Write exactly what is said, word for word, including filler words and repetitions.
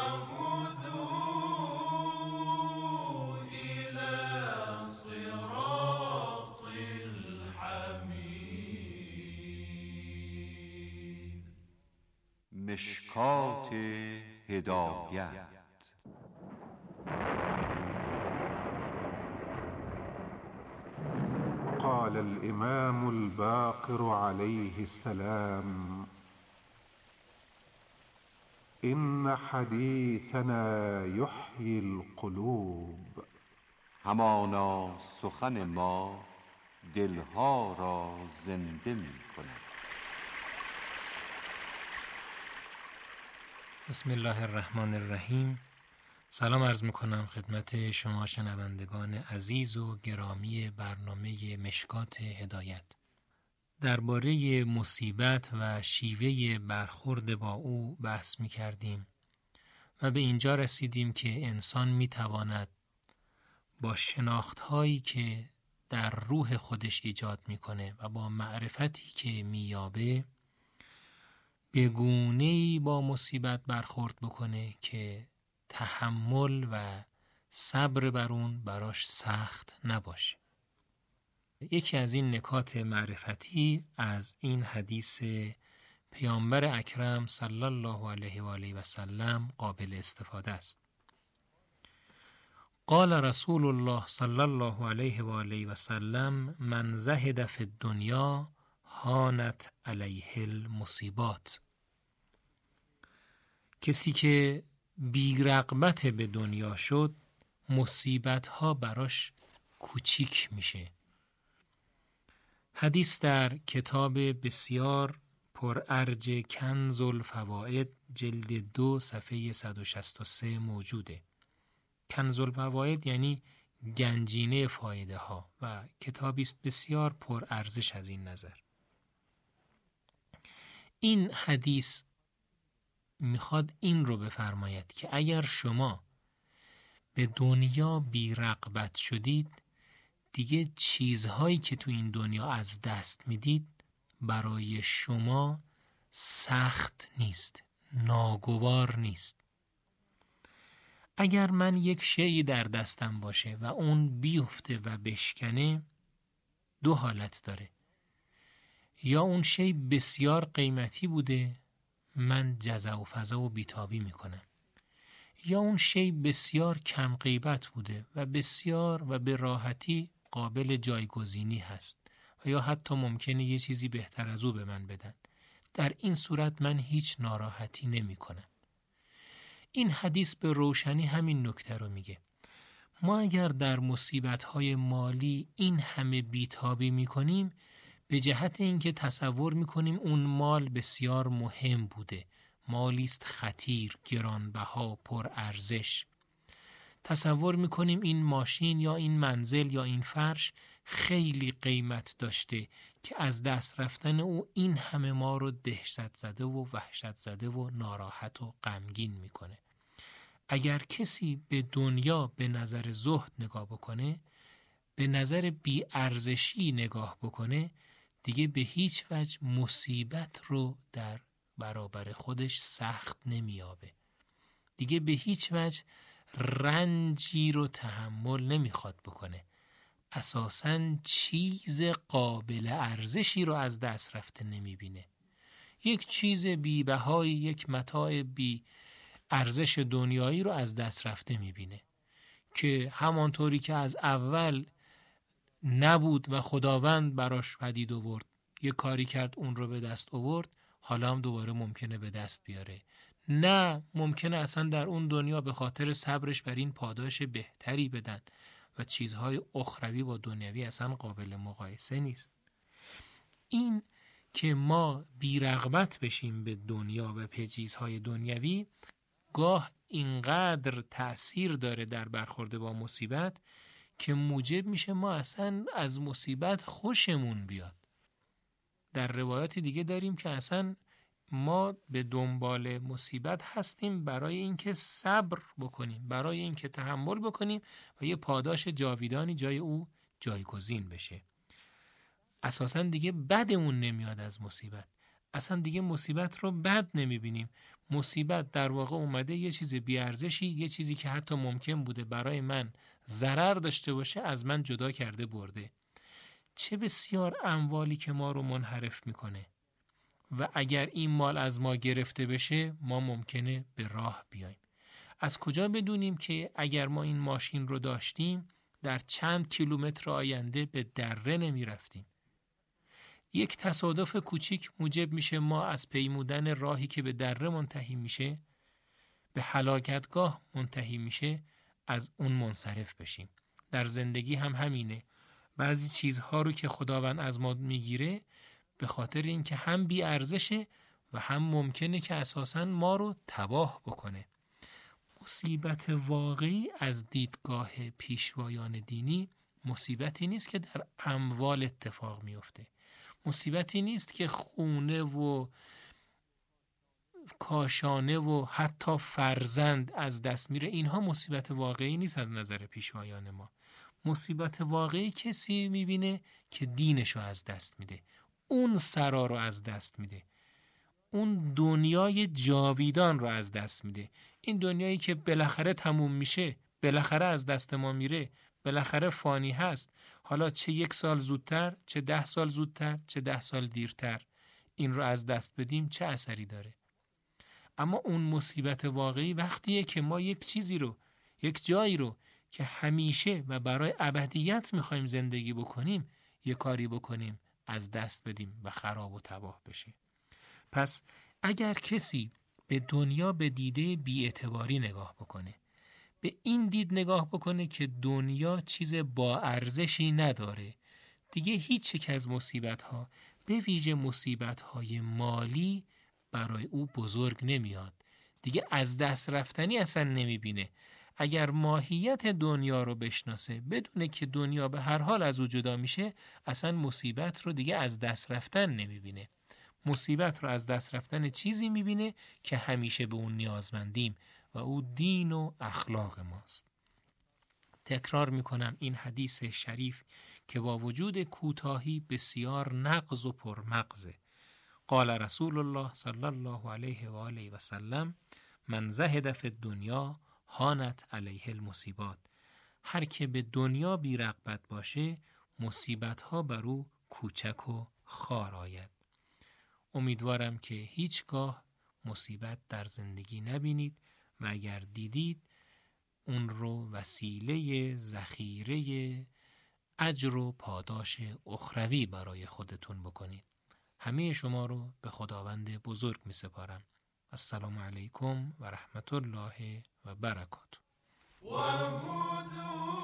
مشکاة هدایت. قال الإمام الباقر عليه السلام: إن حديثنا يحيي القلوب. همانا سخن ما دلها را زنده می کند. بسم الله الرحمن الرحیم. سلام عرض میکنم خدمت شما شنوندگان عزیز و گرامی برنامه مشکات هدایت. درباره مصیبت و شیوه برخورد با او بحث میکردیم و به اینجا رسیدیم که انسان میتواند با شناختهایی که در روح خودش ایجاد میکنه و با معرفتی که مییابه به گونه‌ای با مصیبت برخورد بکنه که تحمل و صبر بر اون براش سخت نباشه. یکی از این نکات معرفتی از این حدیث پیامبر اکرم صلی الله علیه و آله و سلم قابل استفاده است. قال رسول الله صلی الله علیه و آله و سلم: من زهد فی الدنیا هانت علیه المصیبات. کسی که بی رغبت به دنیا شد، مصیبت ها براش کوچیک میشه. حدیث در کتاب بسیار پر ارج کنز الفوائد جلد دو صفحه صد و شصت و سه موجوده. کنز الفوائد یعنی گنجینه فایده ها و کتابی است بسیار پر ارزش از این نظر. این حدیث میخواد این رو بفرماید که اگر شما به دنیا بی رغبت شدید، دیگه چیزهایی که تو این دنیا از دست میدید برای شما سخت نیست، ناگوار نیست. اگر من یک شیء در دستم باشه و اون بیفته و بشکنه، دو حالت داره. یا اون شیء بسیار قیمتی بوده، من جزع و فزع و بیتابی میکنم، یا اون شیء بسیار کم قیمت بوده و بسیار و به راحتی قابل جایگزینی هست و یا حتی ممکنه یه چیزی بهتر از او به من بدن. در این صورت من هیچ ناراحتی نمی کنم. این حدیث به روشنی همین نکته رو میگه. ما اگر در مصیبت‌های مالی این همه بیتابی میکنیم، به جهت اینکه تصور میکنیم اون مال بسیار مهم بوده، مالی است خطیر، گرانبها، پر ارزش. تصور میکنیم این ماشین یا این منزل یا این فرش خیلی قیمت داشته که از دست رفتن او این همه ما رو دهشت زده و وحشت زده و ناراحت و غمگین میکنه. اگر کسی به دنیا به نظر زهد نگاه بکنه، به نظر بی ارزشی نگاه بکنه، دیگه به هیچ وجه مصیبت رو در برابر خودش سخت نمیابه. دیگه به هیچ وجه رنجی رو تحمل نمیخواد بکنه. اساساً چیز قابل ارزشی رو از دست رفته نمیبینه. یک چیز بی بهایی، یک متاع بی ارزش دنیایی رو از دست رفته میبینه که همانطوری که از اول نبود و خداوند براش پدید آورد، یه کاری کرد اون رو به دست آورد، حالا هم دوباره ممکنه به دست بیاره. نه، ممکنه اصلا در اون دنیا به خاطر صبرش بر این پاداش بهتری بدن و چیزهای اخروی با دنیوی اصلا قابل مقایسه نیست. این که ما بی رغبت بشیم به دنیا و به چیزهای دنیوی، گاه اینقدر تأثیر داره در برخورد با مصیبت که موجب میشه ما اصلا از مصیبت خوشمون بیاد. در روایات دیگه داریم که اصلا ما به دنبال مصیبت هستیم برای اینکه صبر بکنیم، برای اینکه تحمل بکنیم و یه پاداش جاویدانی جای او جایگزین بشه. اساسا دیگه بدمون نمیاد از مصیبت. اصلا دیگه مصیبت رو بد نمیبینیم. مصیبت در واقع اومده یه چیز بیارزشی، یه چیزی که حتی ممکن بوده برای من ضرر داشته باشه از من جدا کرده برده. چه بسیار اموالی که ما رو منحرف میکنه و اگر این مال از ما گرفته بشه ما ممکنه به راه بیایم. از کجا بدونیم که اگر ما این ماشین رو داشتیم در چند کیلومتر آینده به دره نمی رفتیم؟ یک تصادف کوچیک موجب میشه ما از پیمودن راهی که به دره منتهی میشه، به هلاکتگاه منتهی میشه، از اون منصرف بشیم. در زندگی هم همینه. بعضی چیزها رو که خداوند از ما میگیره به خاطر اینکه هم بی ارزشه و هم ممکنه که اساساً ما رو تباه بکنه. مصیبت واقعی از دیدگاه پیشوایان دینی مصیبتی نیست که در اموال اتفاق میفته. مصیبتی نیست که خونه و کاشانه و حتی فرزند از دست میره. اینها مصیبت واقعی نیست از نظر پیشوایان ما. مصیبت واقعی کسی میبینه که دینشو از دست میده، اون سرا رو از دست میده، اون دنیای جاویدان رو از دست میده. این دنیایی که بالاخره تموم میشه، بالاخره از دست ما میره، بالاخره فانی هست. حالا چه یک سال زودتر، چه ده سال زودتر، چه ده سال دیرتر این رو از دست بدیم چه اثری داره؟ اما اون مصیبت واقعی وقتیه که ما یک چیزی رو، یک جایی رو که همیشه و برای ابدیت میخوایم زندگی بکنیم یک کاری بکنیم از دست بدیم و خراب و تباه بشه. پس اگر کسی به دنیا به دیده بی‌اعتباری نگاه بکنه، به این دید نگاه بکنه که دنیا چیز با ارزشی نداره، دیگه هیچ یک از مصیبت‌ها، به ویژه مصیبت‌های مالی، برای او بزرگ نمیاد. دیگه از دست رفتنی اصلا نمیبینه. اگر ماهیت دنیا رو بشناسه، بدونه که دنیا به هر حال از او جدا میشه، اصلا مصیبت رو دیگه از دست رفتن نمیبینه. مصیبت رو از دست رفتن چیزی میبینه که همیشه به اون نیازمندیم و او دین و اخلاق ماست. تکرار میکنم این حدیث شریف که با وجود کوتاهی بسیار نغز و پرمغزه. قال رسول الله صلی الله علیه و آله و سلم: من زهد فی الدنیا هانت علیه المصیبات. هر که به دنیا بی رغبت باشه مصیبت ها بر او کوچک و خوار آید. امیدوارم که هیچگاه مصیبت در زندگی نبینید و اگر دیدید اون رو وسیله ذخیره اجر و پاداش اخروی برای خودتون بکنید. همه شما رو به خداوند بزرگ می سپارم. السلام علیکم و رحمت الله و برکاته.